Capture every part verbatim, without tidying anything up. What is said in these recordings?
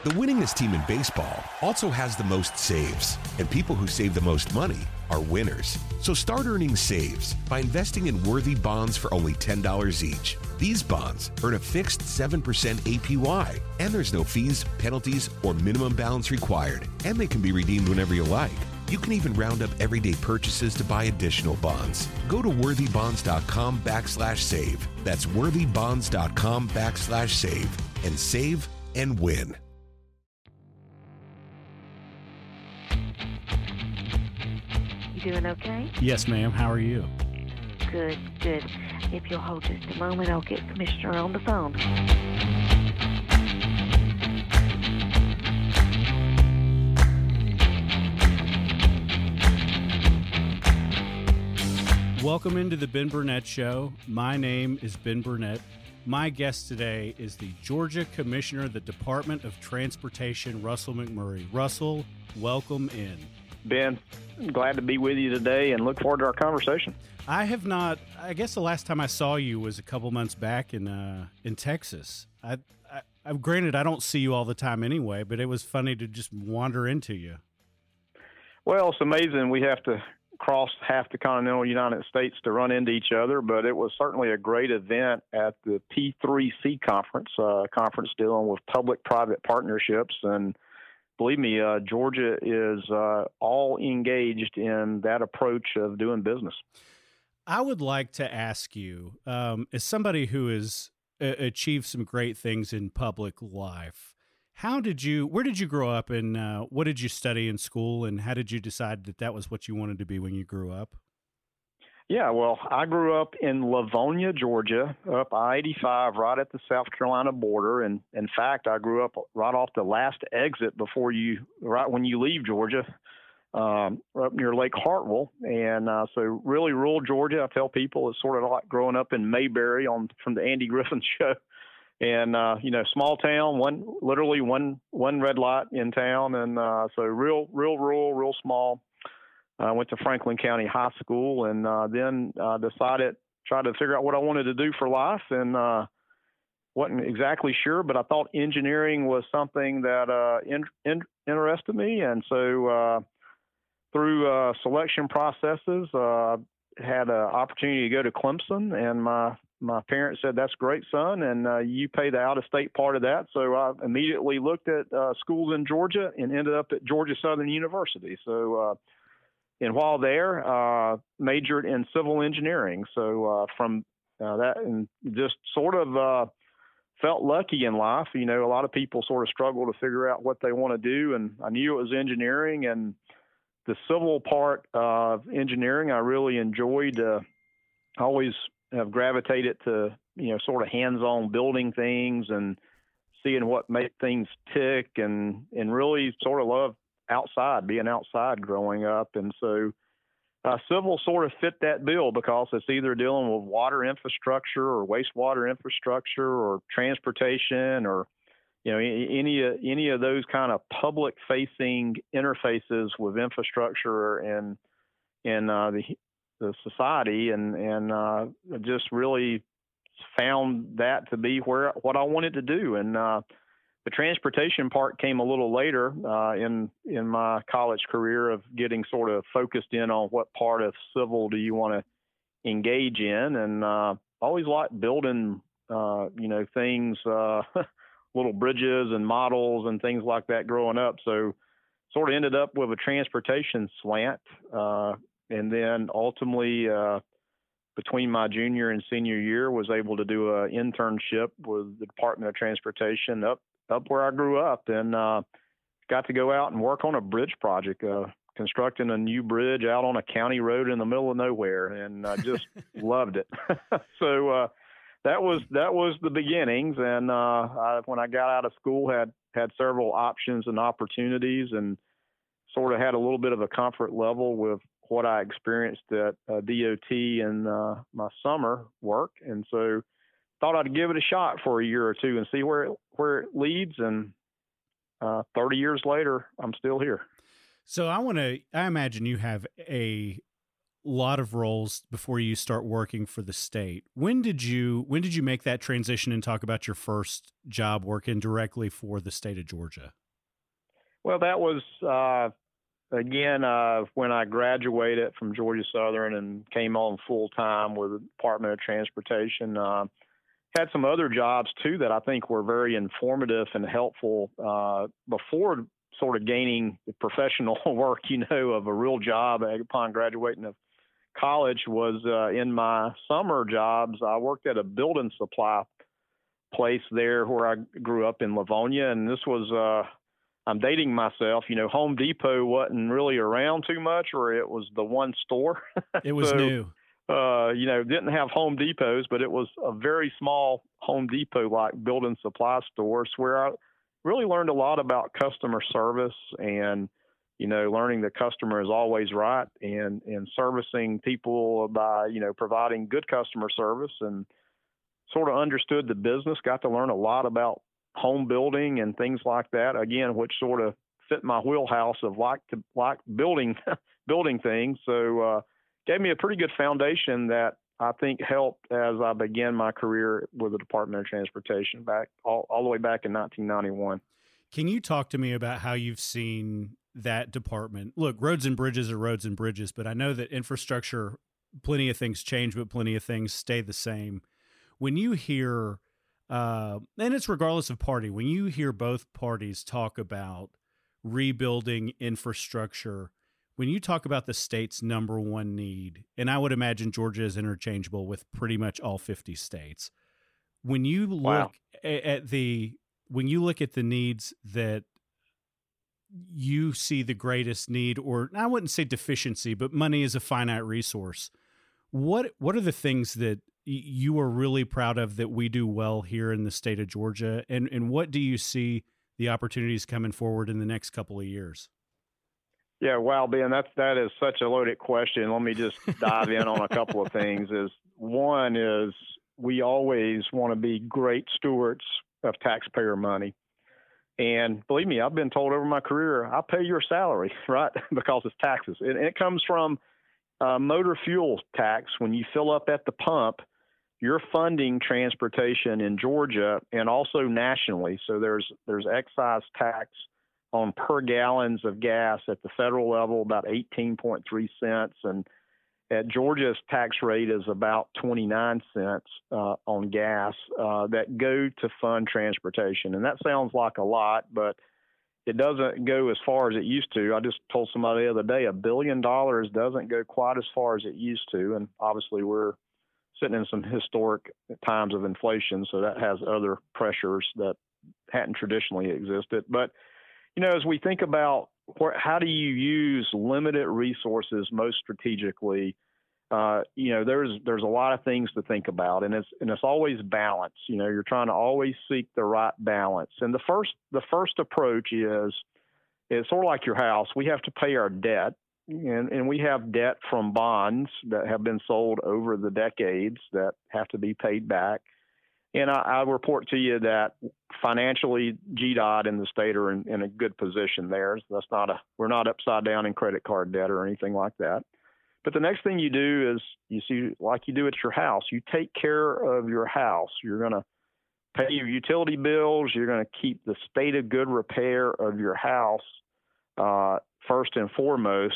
The winningest team in baseball also has the most saves, and people who save the most money are winners. So start earning saves by investing in Worthy bonds for only ten dollars each. These bonds earn a fixed seven percent A P Y, and there's no fees, penalties, or minimum balance required, and they can be redeemed whenever you like. You can even round up everyday purchases to buy additional bonds. Go to worthybonds.com backslash save. That's worthybonds.com backslash save and save and win. You doing okay? Yes, ma'am. How are you? Good, good. If you'll hold just a moment, I'll get Commissioner on the phone. Welcome into the Ben Burnett Show. My name is Ben Burnett. My guest today is the Georgia Commissioner of the Department of Transportation, Russell McMurray. Russell, welcome in. Ben, glad to be with you today and look forward to our conversation. I have not, I guess the last time I saw you was a couple months back in uh, in Texas. I, I, I Granted, I don't see you all the time anyway, but it was funny to just wander into you. Well, it's amazing we have to cross half the continental United States to run into each other, but it was certainly a great event at the P three C conference, a conference dealing with public-private partnerships. And believe me, uh, Georgia is uh, all engaged in that approach of doing business. I would like to ask you, um, as somebody who has uh, achieved some great things in public life, how did you, where did you grow up, and uh, what did you study in school, and how did you decide that that was what you wanted to be when you grew up? Yeah, well, I grew up in Livonia, Georgia, up I eighty-five, right at the South Carolina border. And in fact, I grew up right off the last exit before you, right when you leave Georgia, um, up near Lake Hartwell. And uh, so really rural Georgia, I tell people, it's sort of like growing up in Mayberry on from the Andy Griffin Show. And, uh, you know, small town, one, literally one, one red light in town. And uh, so real, real rural, real small. I uh, went to Franklin County High School and uh, then uh, decided, tried to figure out what I wanted to do for life, and uh, wasn't exactly sure, but I thought engineering was something that uh, in, in, interested me. And so uh, through uh, selection processes, uh, had an opportunity to go to Clemson, and my My parents said, "That's great, son, and uh, you pay the out-of-state part of that." So I immediately looked at uh, schools in Georgia and ended up at Georgia Southern University. So, uh, and while there, uh, majored in civil engineering. So uh, from uh, that, and just sort of uh, felt lucky in life. You know, a lot of people sort of struggle to figure out what they want to do, and I knew it was engineering, and the civil part of engineering I really enjoyed. Uh, always have gravitated to, you know, sort of hands-on building things and seeing what make things tick, and, and really sort of love outside, being outside growing up. And so uh, civil sort of fit that bill because it's either dealing with water infrastructure or wastewater infrastructure or transportation or, you know, any, any of those kind of public-facing interfaces with infrastructure and, and uh, the the society, and, and uh, just really found that to be where what I wanted to do. And uh, the transportation part came a little later uh, in in my college career of getting sort of focused in on what part of civil do you want to engage in. And uh, always liked building, uh, you know, things, uh, little bridges and models and things like that growing up. So sort of ended up with a transportation slant. Uh, And then ultimately, uh, between my junior and senior year, was able to do an internship with the Department of Transportation up up where I grew up, and uh, got to go out and work on a bridge project, uh, constructing a new bridge out on a county road in the middle of nowhere, and I just loved it. so uh, that was that was the beginnings, and uh, I, when I got out of school, had had several options and opportunities, and sort of had a little bit of a comfort level with what I experienced at uh, D O T in uh, my summer work. And so thought I'd give it a shot for a year or two and see where it, where it leads. And uh, thirty years later, I'm still here. So I want to, I imagine you have a lot of roles before you start working for the state. When did you when did you make that transition and talk about your first job working directly for the state of Georgia? Well, that was uh, again uh, when I graduated from Georgia Southern and came on full time with the Department of Transportation. Uh, had some other jobs too that I think were very informative and helpful uh, before sort of gaining the professional work, you know, of a real job upon graduating of college. Was uh, in my summer jobs. I worked at a building supply place there where I grew up in Livonia, and this was uh, I'm dating myself. You know, Home Depot wasn't really around too much, or it was the one store. It was so, new. Uh, you know, didn't have Home Depots, but it was a very small Home Depot-like building supply stores where I really learned a lot about customer service and, you know, learning the customer is always right and, and servicing people by, you know, providing good customer service, and sort of understood the business, got to learn a lot about home building and things like that, again, which sort of fit my wheelhouse of like to like building, building things. So, uh, gave me a pretty good foundation that I think helped as I began my career with the Department of Transportation back all, all the way back in nineteen ninety-one. Can you talk to me about how you've seen that department? Look, roads and bridges are roads and bridges, but I know that infrastructure, plenty of things change, but plenty of things stay the same. When you hear, uh, and it's regardless of party, when you hear both parties talk about rebuilding infrastructure, when you talk about the state's number one need, and I would imagine Georgia is interchangeable with pretty much all fifty states. When you look Wow. at the when you look at the needs that you see the greatest need, or I wouldn't say deficiency, but money is a finite resource. What what are the things that you are really proud of that we do well here in the state of Georgia, and and what do you see the opportunities coming forward in the next couple of years? Yeah, wow, Ben, that's that is such a loaded question. Let me just dive in on a couple of things. Is one is we always want to be great stewards of taxpayer money. And believe me, I've been told over my career, I pay your salary, right? Because it's taxes. And it comes from uh, motor fuel tax. When you fill up at the pump, you're funding transportation in Georgia and also nationally. So there's there's excise tax on per gallons of gas at the federal level, about eighteen point three cents. And at Georgia's tax rate is about twenty-nine cents uh, on gas uh, that go to fund transportation. And that sounds like a lot, but it doesn't go as far as it used to. I just told somebody the other day, a billion dollars doesn't go quite as far as it used to. And obviously we're sitting in some historic times of inflation, so that has other pressures that hadn't traditionally existed. But you know, as we think about where, how do you use limited resources most strategically, uh, you know, there's there's a lot of things to think about, and it's and it's always balance. You know, you're trying to always seek the right balance. And the first the first approach is it's sort of like your house. We have to pay our debt, and and we have debt from bonds that have been sold over the decades that have to be paid back. And I, I report to you that financially, G DOT and the state are in, in a good position there. So that's not a we're not upside down in credit card debt or anything like that. But the next thing you do is you see, like you do at your house, you take care of your house. You're going to pay your utility bills. You're going to keep the state of good repair of your house uh, first and foremost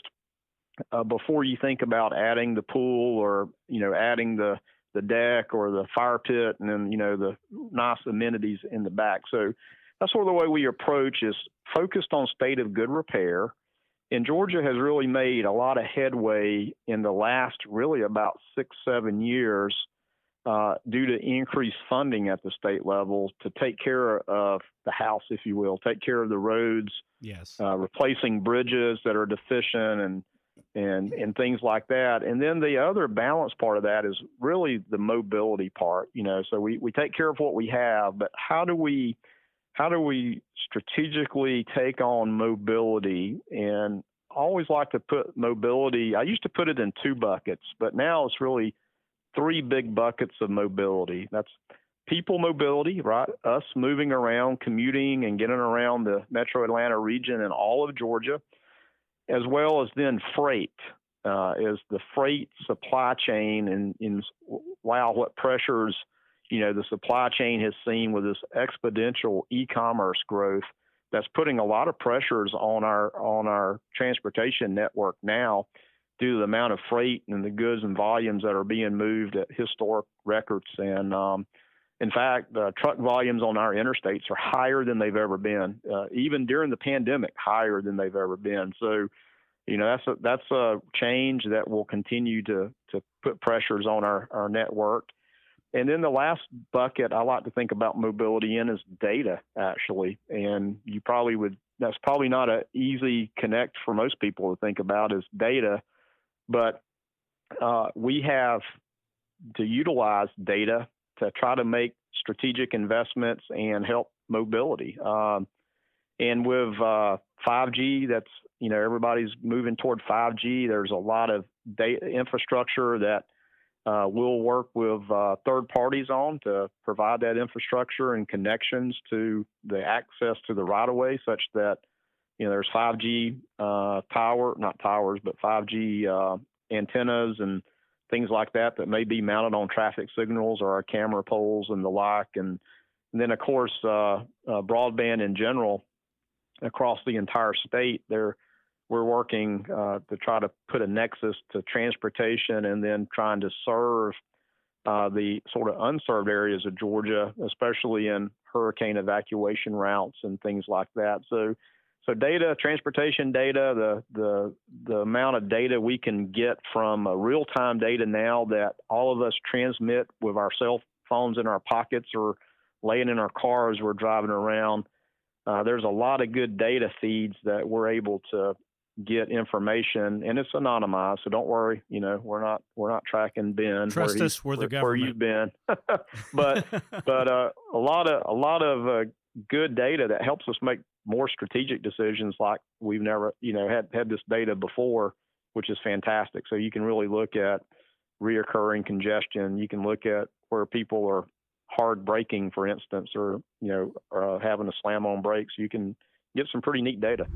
uh, before you think about adding the pool or you know adding the the deck or the fire pit, and then, you know, the nice amenities in the back. So that's sort of the way we approach is focused on state of good repair. And Georgia has really made a lot of headway in the last really about six, seven years uh, due to increased funding at the state level to take care of the house, if you will, take care of the roads, yes, uh, replacing bridges that are deficient and and and things like that. And then the other balance part of that is really the mobility part, you know, so we, we take care of what we have, but how do we, how do we strategically take on mobility? And I always like to put mobility, I used to put it in two buckets, but now it's really three big buckets of mobility. That's people mobility, right? Us moving around, commuting and getting around the metro Atlanta region and all of Georgia, as well as then freight. uh, is the freight supply chain, and, and wow, what pressures, you know, the supply chain has seen with this exponential e-commerce growth. That's putting a lot of pressures on our on our transportation network now, due to the amount of freight and the goods and volumes that are being moved at historic records. And um, in fact, the truck volumes on our interstates are higher than they've ever been, uh, even during the pandemic, higher than they've ever been. So, you know, that's a, that's a change that will continue to to put pressures on our, our network. And then the last bucket I like to think about mobility in is data, actually. And you probably would, that's probably not an easy connect for most people to think about, is data. But uh, we have to utilize data to try to make strategic investments and help mobility. Um, and with uh, five G, that's, you know, everybody's moving toward five G. There's a lot of data infrastructure that Uh, we'll work with uh, third parties on to provide that infrastructure and connections to the access to the right of way, such that, you know, there's five G uh, tower, not towers, but five G uh, antennas and things like that that may be mounted on traffic signals or our camera poles and the like. And, and then, of course, uh, uh, broadband in general across the entire state. There. We're working uh, to try to put a nexus to transportation, and then trying to serve uh, the sort of unserved areas of Georgia, especially in hurricane evacuation routes and things like that. So, so data, transportation data, the the the amount of data we can get from uh, real-time data now that all of us transmit with our cell phones in our pockets or laying in our car as we're driving around. Uh, there's a lot of good data feeds that we're able to get information, and it's anonymized, so don't worry. You know, we're not we're not tracking Ben. Trust us, we're the government. Where you've been, but but uh, a lot of a lot of uh, good data that helps us make more strategic decisions, like we've never you know had had this data before, which is fantastic. So you can really look at reoccurring congestion. You can look at where people are hard braking, for instance, or you know uh, having to slam on brakes. You can get some pretty neat data.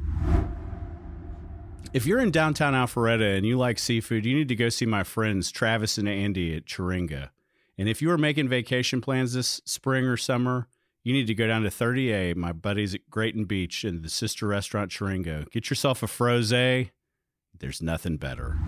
If you're in downtown Alpharetta and you like seafood, you need to go see my friends Travis and Andy at Chiringa. And if you are making vacation plans this spring or summer, you need to go down to thirty A, my buddies at Grayton Beach, and the sister restaurant Chiringa. Get yourself a frosé. There's nothing better.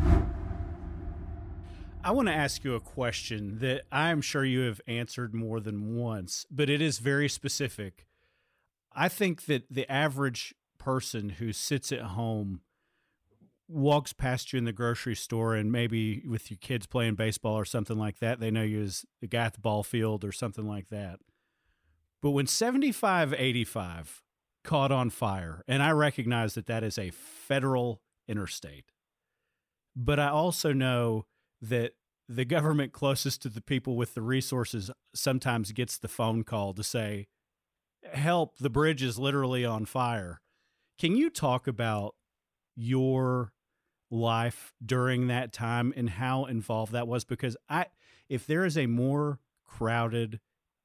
I want to ask you a question that I'm sure you have answered more than once, but it is very specific. I think that the average person who sits at home, walks past you in the grocery store, and maybe with your kids playing baseball or something like that, they know you as the guy at the ball field or something like that. But when seventy-five eighty-five caught on fire, and I recognize that that is a federal interstate, but I also know that the government closest to the people with the resources sometimes gets the phone call to say, help, the bridge is literally on fire. Can you talk about your life during that time and how involved that was? Because I, if there is a more crowded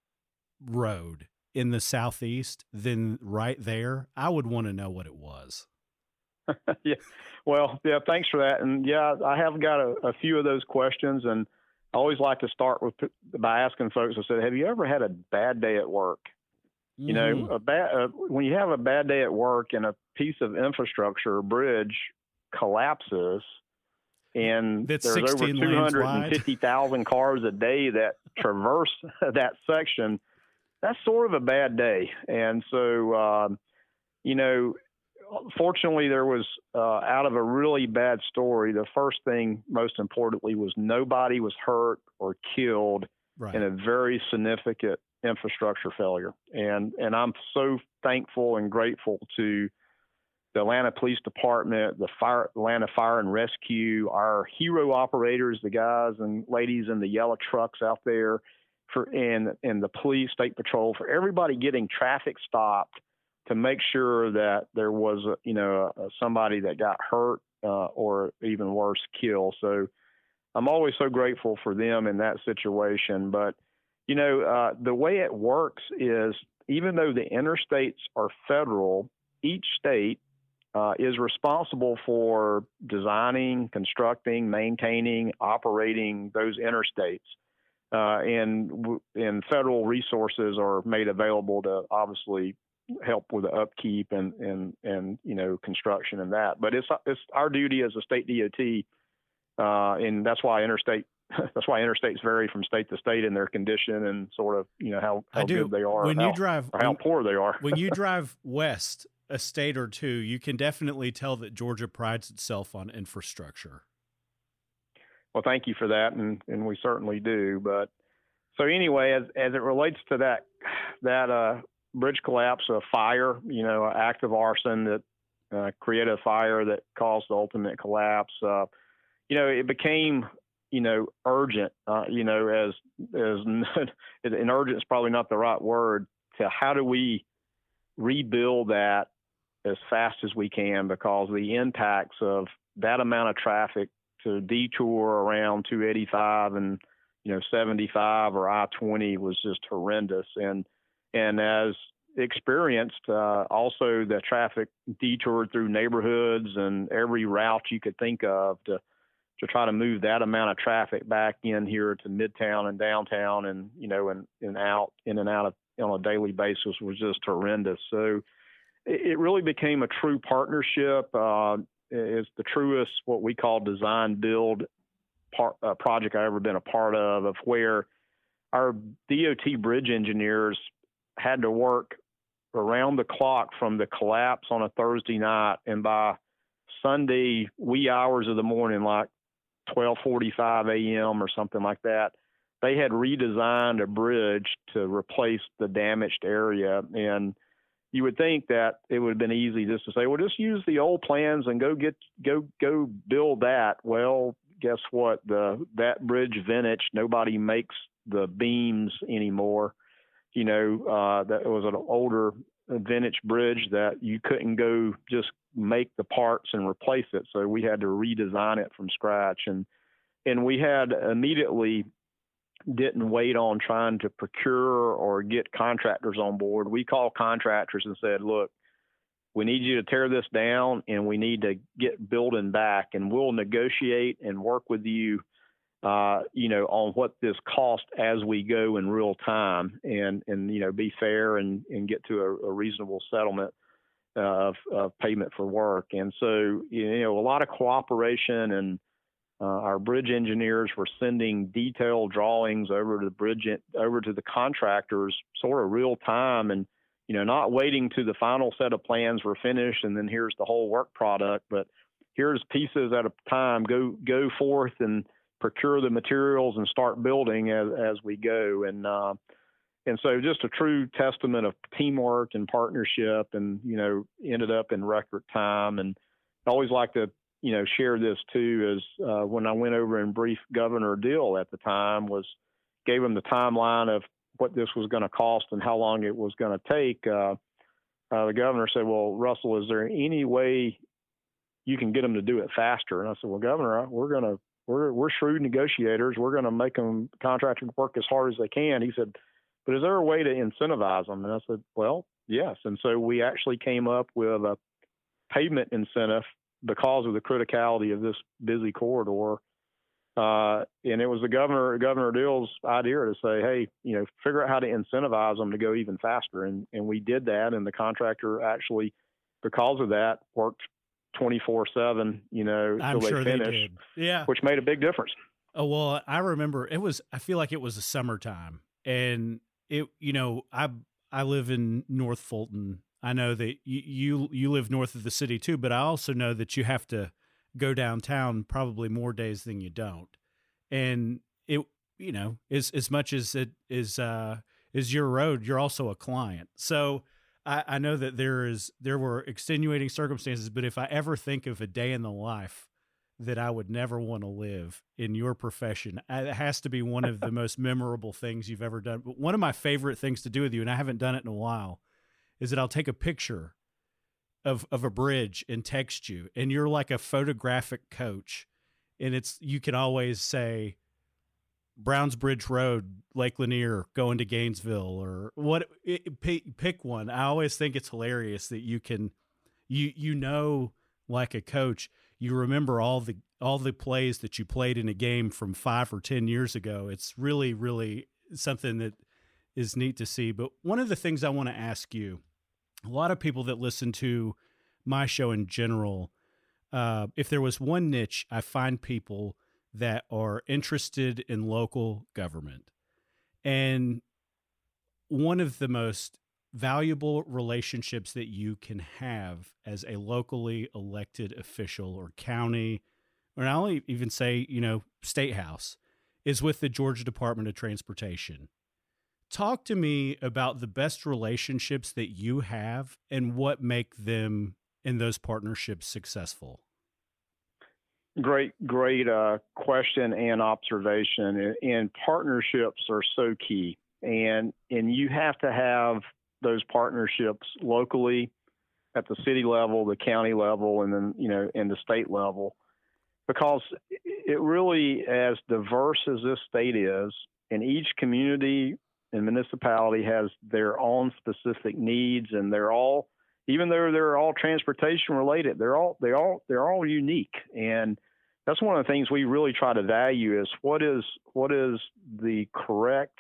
road in the Southeast than right there, I would want to know what it was. yeah. Well, yeah, thanks for that. And yeah, I have got a, a few of those questions, and I always like to start with by asking folks, I said, have you ever had a bad day at work? Mm-hmm. You know, a bad, uh, when you have a bad day at work and a piece of infrastructure, a bridge, collapses, and That's there's over two hundred fifty thousand cars a day that traverse that section, that's sort of a bad day. And so, um, you know, fortunately, there was, uh, out of a really bad story, the first thing, most importantly, was nobody was hurt or killed right. in a very significant infrastructure failure. And, and I'm so thankful and grateful to the Atlanta Police Department, the fire, Atlanta Fire and Rescue, our hero operators, the guys and ladies in the yellow trucks out there, for and and the police, state patrol, for everybody getting traffic stopped to make sure that there was, a, you know, a, somebody that got hurt uh, or even worse, killed. So I'm always so grateful for them in that situation. But, you know, uh, the way it works is, even though the interstates are federal, each state uh, is responsible for designing, constructing, maintaining, operating those interstates. Uh, and, and federal resources are made available to obviously help with the upkeep and, and, and, you know, construction and that. But it's, it's our duty as a state D O T, uh, and that's why interstate, that's why interstates vary from state to state in their condition and sort of, you know, how, how I do. good they are, When how, you drive, or how when, poor they are. when you drive west a state or two, you can definitely tell that Georgia prides itself on infrastructure. Well, thank you for that, and, and we certainly do. But so anyway, as as it relates to that that uh, bridge collapse, a fire, you know, active arson that uh, created a fire that caused the ultimate collapse. Uh, you know, it became you know urgent. Uh, you know, as as and urgent is probably not the right word. To how do we rebuild that as fast as we can, because the impacts of that amount of traffic to detour around two eighty-five and, you know, seventy-five or I twenty was just horrendous. And, and as experienced, uh, also the traffic detoured through neighborhoods and every route you could think of to, to try to move that amount of traffic back in here to Midtown and downtown and, you know, and, and out in and out of on a daily basis was just horrendous. So it, it really became a true partnership. Uh, is the truest what we call design build part, uh, project I ever been a part of, of where our D O T bridge engineers had to work around the clock from the collapse on a Thursday night, and by Sunday wee hours of the morning, like twelve forty-five a.m. or something like that, they had redesigned a bridge to replace the damaged area. And you would think that it would have been easy just to say, well, just use the old plans and go get go go build that. Well, guess what? The that bridge vintage, nobody makes the beams anymore. You know, uh, that was an older vintage bridge that you couldn't go just make the parts and replace it. So we had to redesign it from scratch. And and we had immediately didn't wait on trying to procure or get contractors on board. We called contractors and said, look, we need you to tear this down and we need to get building back, and we'll negotiate and work with you, uh, you know, on what this cost as we go in real time, and, and, you know, be fair and, and get to a, a reasonable settlement of, of payment for work. And so, you know, a lot of cooperation, and Uh, our bridge engineers were sending detailed drawings over to the bridge, over to the contractors, sort of real time, and you know, not waiting to the final set of plans were finished and then here's the whole work product, but here's pieces at a time. Go go forth and procure the materials and start building as as we go. And uh, and so, just a true testament of teamwork and partnership, and you know, ended up in record time. And I always like to, you know, share this too, is uh, when I went over and briefed Governor Deal at the time, was gave him the timeline of what this was going to cost and how long it was going to take. Uh, uh, the governor said, well, Russell, is there any way you can get them to do it faster? And I said, well, Governor, we're going to, we're, we're shrewd negotiators. We're going to make them contractors work as hard as they can. He said, but is there a way to incentivize them? And I said, well, yes. And so we actually came up with a pavement incentive because of the criticality of this busy corridor. Uh, and it was the governor, Governor Deal's idea to say, hey, you know, figure out how to incentivize them to go even faster. And, and we did that. And the contractor actually, because of that, worked twenty-four seven, you know, I'm till sure they they finished, did. Yeah. which made a big difference. Oh, well, I remember it was, I feel like it was the summertime, and it, you know, I, I live in North Fulton. I know that you, you, you live north of the city too, but I also know that you have to go downtown probably more days than you don't. And it, you know, as, as much as it is, uh, is your road, you're also a client. So I, I know that there is, there were extenuating circumstances, but if I ever think of a day in the life that I would never want to live in your profession, it has to be one of the most memorable things you've ever done. But one of my favorite things to do with you, and I haven't done it in a while, is that I'll take a picture of, of a bridge and text you, and you're like a photographic coach. And it's, you can always say Browns Bridge Road, Lake Lanier, going to Gainesville, or what, it, pick, pick one. I always think it's hilarious that you can, you you know, like a coach, you remember all the all the plays that you played in a game from five or ten years ago. It's really, really something that is neat to see. But one of the things I want to ask you, a lot of people that listen to my show in general, uh, if there was one niche, I find people that are interested in local government. And one of the most valuable relationships that you can have as a locally elected official or county, or I'll even say, you know, state house, is with the Georgia Department of Transportation. Talk to me about the best relationships that you have and what make them and those partnerships successful. Great, great uh, question and observation. And partnerships are so key. And and you have to have those partnerships locally at the city level, the county level, and then, you know, in the state level. Because it really, as diverse as this state is, and each community and municipality has their own specific needs, and they're all, even though they're all transportation related, they're all they all they're all unique. And that's one of the things we really try to value is what is what is the correct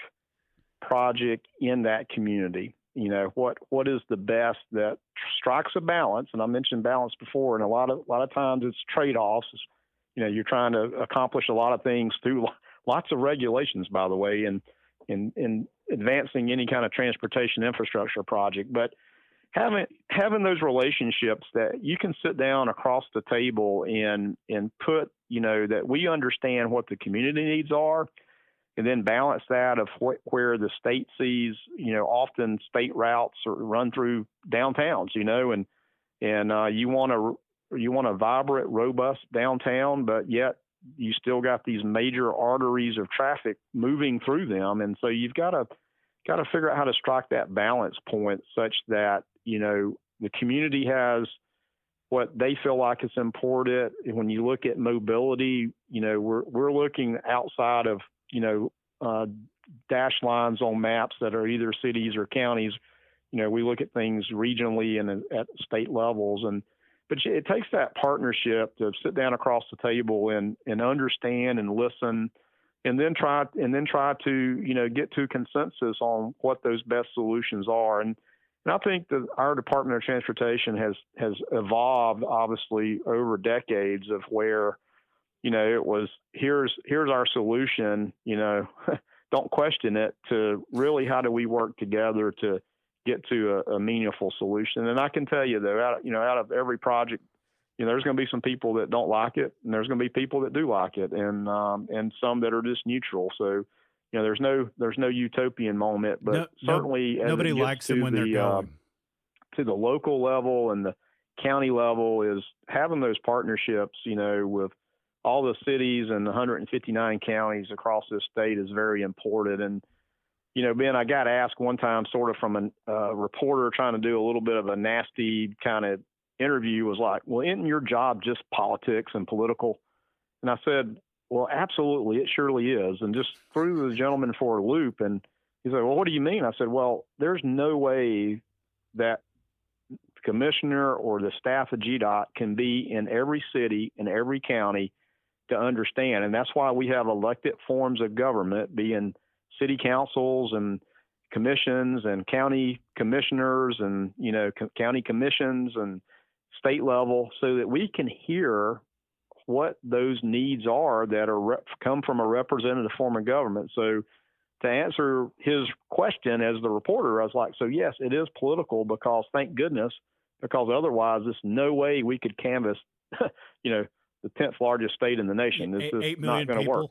project in that community. You know, what what is the best that strikes a balance? And I mentioned balance before, and a lot of a lot of times it's trade-offs. You know, you're trying to accomplish a lot of things through lots of regulations, by the way, and in in advancing any kind of transportation infrastructure project. But having having those relationships that you can sit down across the table and and put, you know, that we understand what the community needs are, and then balance that of wh- where the state sees, you know, often state routes are run through downtowns, you know, and and uh, you want to you want a vibrant, robust downtown, but yet you still got these major arteries of traffic moving through them, and so you've got to got to figure out how to strike that balance point such that, you know, the community has what they feel like is important. When you look at mobility, you know, we're we're looking outside of, you know, uh, dash lines on maps that are either cities or counties. You know, we look at things regionally and at state levels, and but it takes that partnership to sit down across the table and, and understand and listen, and then try and then try to, you know, get to consensus on what those best solutions are. And and I think that our Department of Transportation has has evolved, obviously, over decades of where, you know, it was here's here's our solution, you know, don't question it, to really how do we work together to get to a, a meaningful solution. And I can tell you, though, out, you know, out of every project, you know, there's going to be some people that don't like it, and there's going to be people that do like it, and um, and some that are just neutral. So, you know, there's no there's no utopian moment, but no, certainly no, as nobody it gets likes to them when the, they're going. Uh, to the local level and the county level, is having those partnerships, you know, with all the cities and one hundred fifty-nine counties across this state is very important. And, you know, Ben, I got asked one time, sort of from a uh, reporter trying to do a little bit of a nasty kind of interview, was like, well, isn't your job just politics and political? And I said, well, absolutely, it surely is. And just threw the gentleman for a loop. And he said, well, what do you mean? I said, well, there's no way that the commissioner or the staff of G D O T can be in every city, in every county to understand. And that's why we have elected forms of government, being city councils and commissions and county commissioners and, you know, co- county commissions and state level, so that we can hear what those needs are that are rep- come from a representative form of government. So to answer his question as the reporter, I was like, so yes, it is political, because thank goodness, because otherwise there's no way we could canvass, you know, the tenth largest state in the nation. This is Eight million not going to work.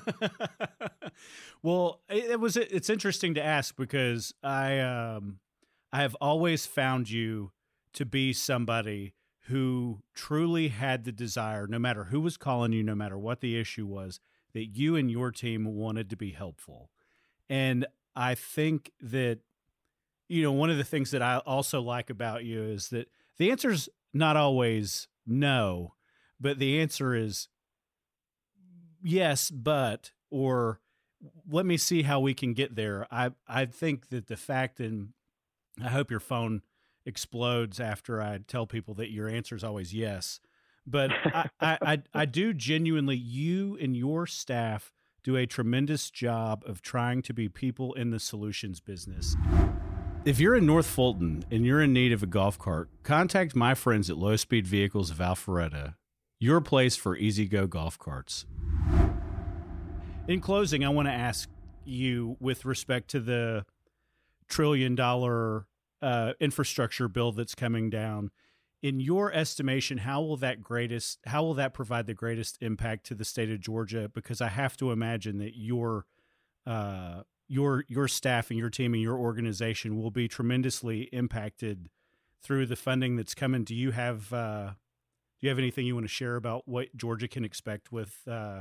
Well, it was. It's interesting to ask, because I um, I have always found you to be somebody who truly had the desire, no matter who was calling you, no matter what the issue was, that you and your team wanted to be helpful. And I think that, you know, one of the things that I also like about you is that the answer's not always no, but the answer is yes, but, or let me see how we can get there. I I think that the fact, and I hope your phone explodes after I tell people that your answer is always yes. But I, I, I, I do genuinely, you and your staff do a tremendous job of trying to be people in the solutions business. If you're in North Fulton and you're in need of a golf cart, contact my friends at Low Speed Vehicles of Alpharetta, your place for easy-go golf carts. In closing, I want to ask you, with respect to the trillion-dollar uh, infrastructure bill that's coming down, in your estimation, how will that greatest, how will that provide the greatest impact to the state of Georgia? Because I have to imagine that your uh, your your staff and your team and your organization will be tremendously impacted through the funding that's coming. Do you have uh, do you have anything you want to share about what Georgia can expect with uh,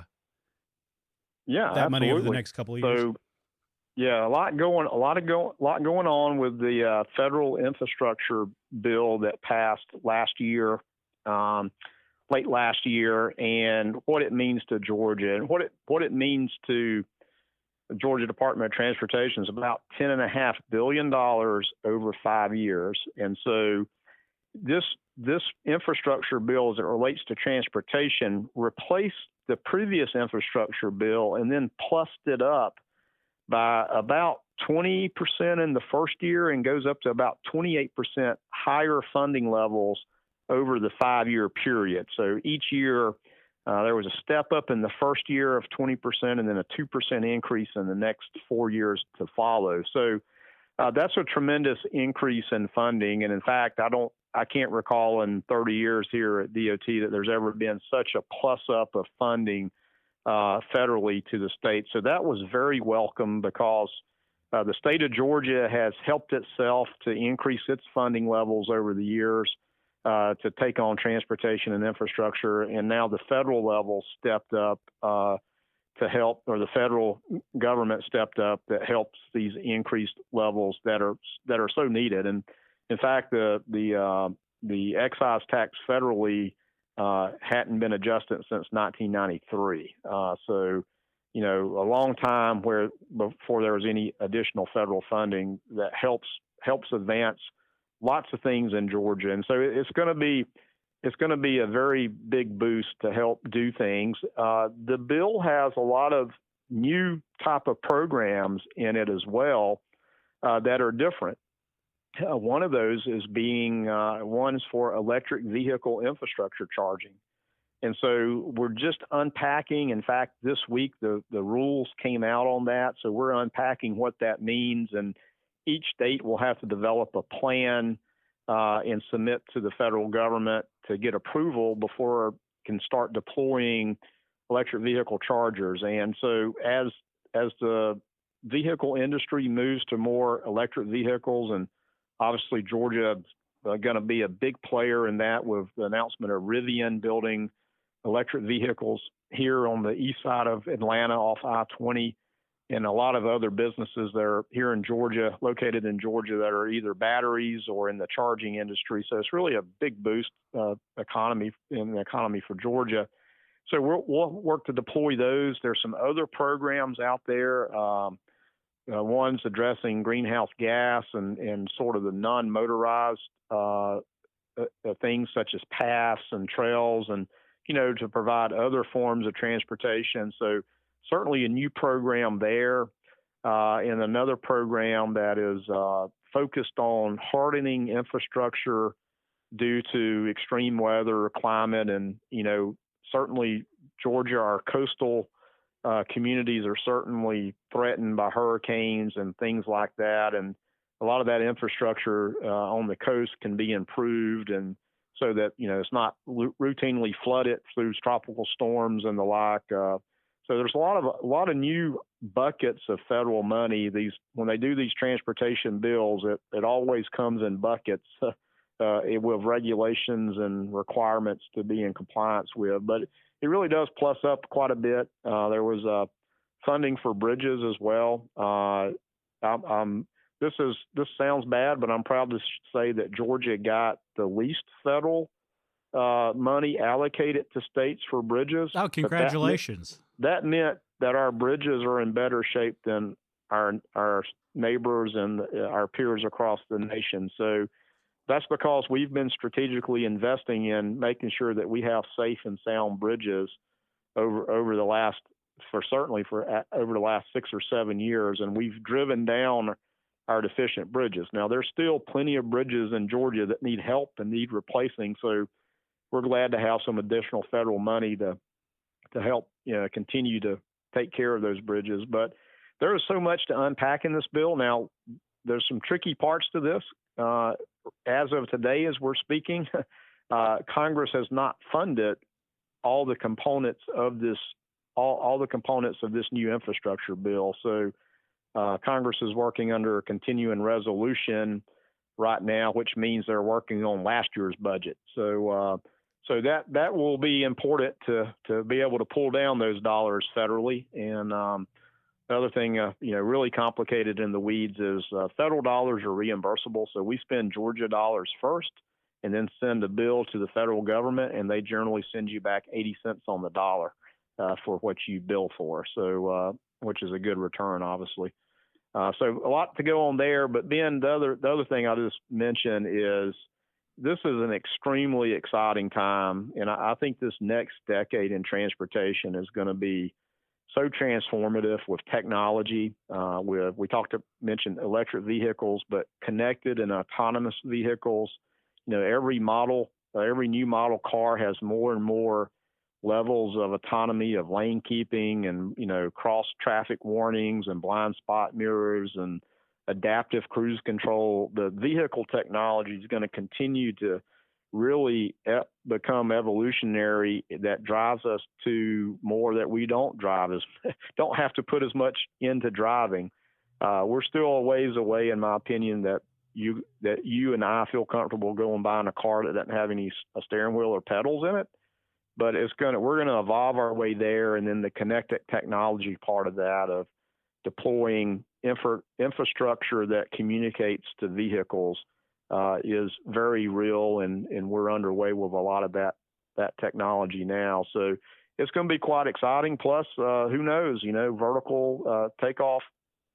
yeah that absolutely. money over the next couple of years? So, yeah, a lot going, a lot of go, a lot going on with the uh, federal infrastructure bill that passed last year, um, late last year, and what it means to Georgia and what it what it means to the Georgia Department of Transportation is about ten and a half billion dollars over five years, and so this this infrastructure bill, as it relates to transportation, replaced the previous infrastructure bill and then plussed it up by about twenty percent in the first year and goes up to about twenty-eight percent higher funding levels over the five-year period. So each year uh, there was a step up in the first year of twenty percent and then a two percent increase in the next four years to follow. So uh, that's a tremendous increase in funding. And in fact, I don't, I can't recall in thirty years here at D O T that there's ever been such a plus up of funding Uh, federally to the state. So that was very welcome because uh, the state of Georgia has helped itself to increase its funding levels over the years uh, to take on transportation and infrastructure. And now the federal level stepped up uh, to help, or the federal government stepped up that helps these increased levels that are that are so needed. And in fact, the the uh, the excise tax federally Uh, hadn't been adjusted since nineteen ninety-three. Uh, so, you know, a long time where before there was any additional federal funding that helps helps advance lots of things in Georgia. And so it's going to be it's going to be a very big boost to help do things. Uh, the bill has a lot of new type of programs in it as well uh, that are different. Uh, one of those is being uh, ones for electric vehicle infrastructure charging. And so we're just unpacking. In fact, this week, the, the rules came out on that. So we're unpacking what that means. And each state will have to develop a plan uh, and submit to the federal government to get approval before it can start deploying electric vehicle chargers. And so as, as the vehicle industry moves to more electric vehicles, and obviously, Georgia is uh, going to be a big player in that with the announcement of Rivian building electric vehicles here on the east side of Atlanta off I twenty, and a lot of other businesses that are here in Georgia, located in Georgia, that are either batteries or in the charging industry. So it's really a big boost uh, economy in the economy for Georgia. So we'll, we'll work to deploy those. There's some other programs out there. Um, Uh, one's addressing greenhouse gas and, and sort of the non-motorized uh, uh, things such as paths and trails, and, you know, to provide other forms of transportation. So certainly a new program there, uh, and another program that is uh, focused on hardening infrastructure due to extreme weather, climate, and, you know, certainly Georgia, our coastal Uh, communities are certainly threatened by hurricanes and things like that. And a lot of that infrastructure uh, on the coast can be improved, and so that, you know, it's not r- routinely flooded through tropical storms and the like. Uh, so there's a lot of a lot of new buckets of federal money. These when they do these transportation bills, it, it always comes in buckets uh, with regulations and requirements to be in compliance with. But it really does plus up quite a bit. Uh, there was uh, funding for bridges as well. Uh, I'm, I'm, this is this sounds bad, but I'm proud to say that Georgia got the least federal uh, money allocated to states for bridges. Oh, congratulations! That, that meant that our bridges are in better shape than our our neighbors and our peers across the nation. So that's because we've been strategically investing in making sure that we have safe and sound bridges over over the last, for certainly for uh, over the last six or seven years, and we've driven down our deficient bridges. Now, there's still plenty of bridges in Georgia that need help and need replacing, so we're glad to have some additional federal money to to help, you know, continue to take care of those bridges. But there is so much to unpack in this bill. Now, there's some tricky parts to this. Uh, as of today, as we're speaking, uh, Congress has not funded all the components of this, all, all the components of this new infrastructure bill. So uh, Congress is working under a continuing resolution right now, which means they're working on last year's budget. So, uh, so that that will be important to to be able to pull down those dollars federally. And um, the other thing, uh, you know, really complicated in the weeds is uh, federal dollars are reimbursable. So we spend Georgia dollars first, and then send a bill to the federal government, and they generally send you back eighty cents on the dollar uh, for what you bill for. So, uh, which is a good return, obviously. Uh, so a lot to go on there. But Ben, the other the other thing I'll just mention is this is an extremely exciting time, and I, I think this next decade in transportation is going to be so transformative with technology. Uh, with we talked to mention electric vehicles, but connected and autonomous vehicles. You know, every model, uh, every new model car has more and more levels of autonomy, of lane keeping, and, you know, cross traffic warnings and blind spot mirrors and adaptive cruise control. The vehicle technology is going to continue to really e- become evolutionary. That drives us to more that we don't drive as don't have to put as much into driving. Uh, we're still a ways away, in my opinion, that you that you and I feel comfortable going buying a car that doesn't have any a steering wheel or pedals in it. But it's gonna we're gonna evolve our way there, and then the connected technology part of that of deploying infra, infrastructure that communicates to vehicles uh, is very real, and, and we're underway with a lot of that that technology now. So it's going to be quite exciting. Plus, uh, who knows? You know, vertical uh, takeoff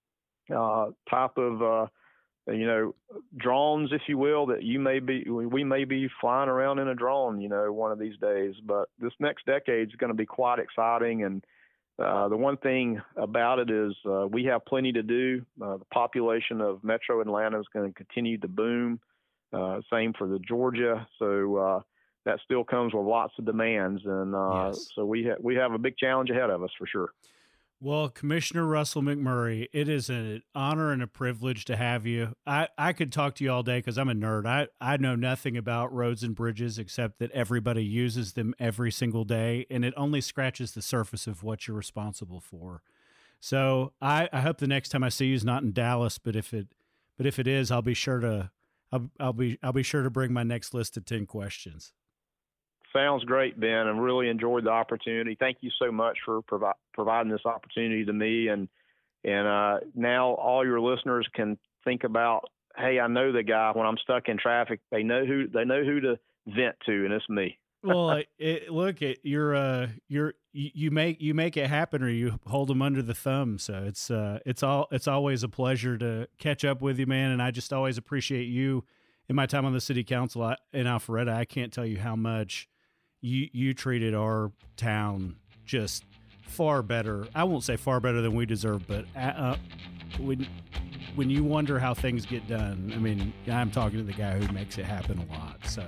uh, type of uh, you know, drones, if you will, that you may be, we may be flying around in a drone, you know, one of these days. But this next decade is going to be quite exciting. And uh, the one thing about it is uh, we have plenty to do. Uh, the population of Metro Atlanta is going to continue to boom. Uh, same for the Georgia. So uh, that still comes with lots of demands. And uh, yes. so we, ha- we have a big challenge ahead of us for sure. Well, Commissioner Russell McMurray, it is an honor and a privilege to have you. I, I could talk to you all day because I'm a nerd. I, I know nothing about roads and bridges except that everybody uses them every single day, and it only scratches the surface of what you're responsible for. So I, I hope the next time I see you is not in Dallas, but if it but if it is, I'll be sure to I'll, I'll be I'll be sure to bring my next list of ten questions. Sounds great, Ben. I really enjoyed the opportunity. Thank you so much for provi- providing this opportunity to me. And and uh, now all your listeners can think about, hey, I know the guy. When I'm stuck in traffic, they know who they know who to vent to, and it's me. Well, it, look, it, you're uh, you're you make you make it happen, or you hold them under the thumb. So it's uh, it's all it's always a pleasure to catch up with you, man. And I just always appreciate you. In my time on the city council I, in Alpharetta, I can't tell you how much you you treated our town just far better. I won't say far better than we deserve, but uh, when when you wonder how things get done, I mean, I'm talking to the guy who makes it happen a lot. So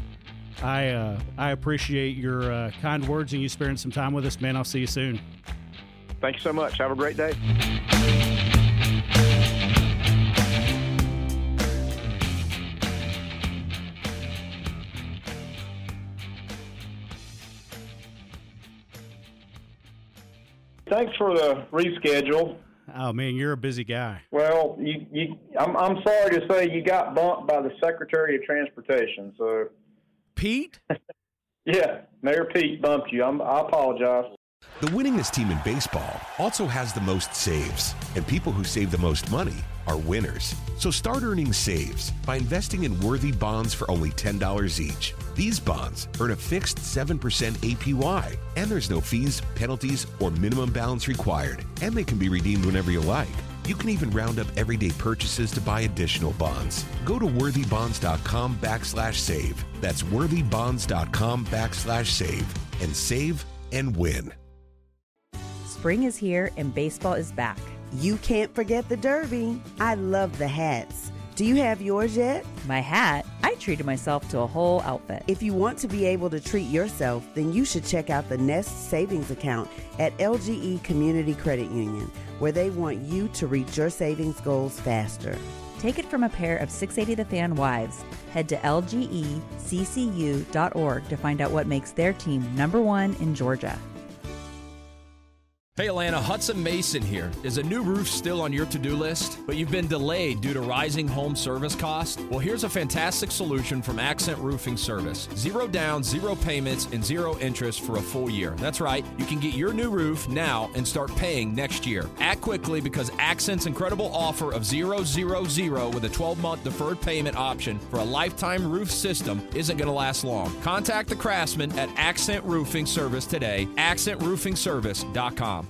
I uh, I appreciate your uh, kind words and you sparing some time with us, man. I'll see you soon. Thank you so much. Have a great day. Thanks for the reschedule. Oh man, you're a busy guy. Well, you, you, I'm, I'm sorry to say you got bumped by the Secretary of Transportation. So, Pete? Yeah, Mayor Pete bumped you. I'm, I apologize. The winningest team in baseball also has the most saves, and people who save the most money are winners. So start earning saves by investing in worthy bonds for only ten dollars each. These bonds earn a fixed seven percent A P Y, and there's no fees, penalties, or minimum balance required, and they can be redeemed whenever you like. You can even round up everyday purchases to buy additional bonds. Go to worthybonds.com backslash save. That's worthybonds.com backslash save and save and win. Spring is here and baseball is back. You can't forget the Derby. I love the hats. Do you have yours yet? My hat? I treated myself to a whole outfit. If you want to be able to treat yourself, then you should check out the Nest Savings Account at L G E Community Credit Union, where they want you to reach your savings goals faster. Take it from a pair of six eighty The Fan wives. Head to L G E C C U dot org to find out what makes their team number one in Georgia. Hey Atlanta, Hudson Mason here. Is a new roof still on your to-do list, but you've been delayed due to rising home service costs? Well, here's a fantastic solution from Accent Roofing Service. Zero down, zero payments, and zero interest for a full year. That's right. You can get your new roof now and start paying next year. Act quickly because Accent's incredible offer of zero, zero, zero with a twelve-month deferred payment option for a lifetime roof system isn't going to last long. Contact the craftsman at Accent Roofing Service today, accent roofing service dot com.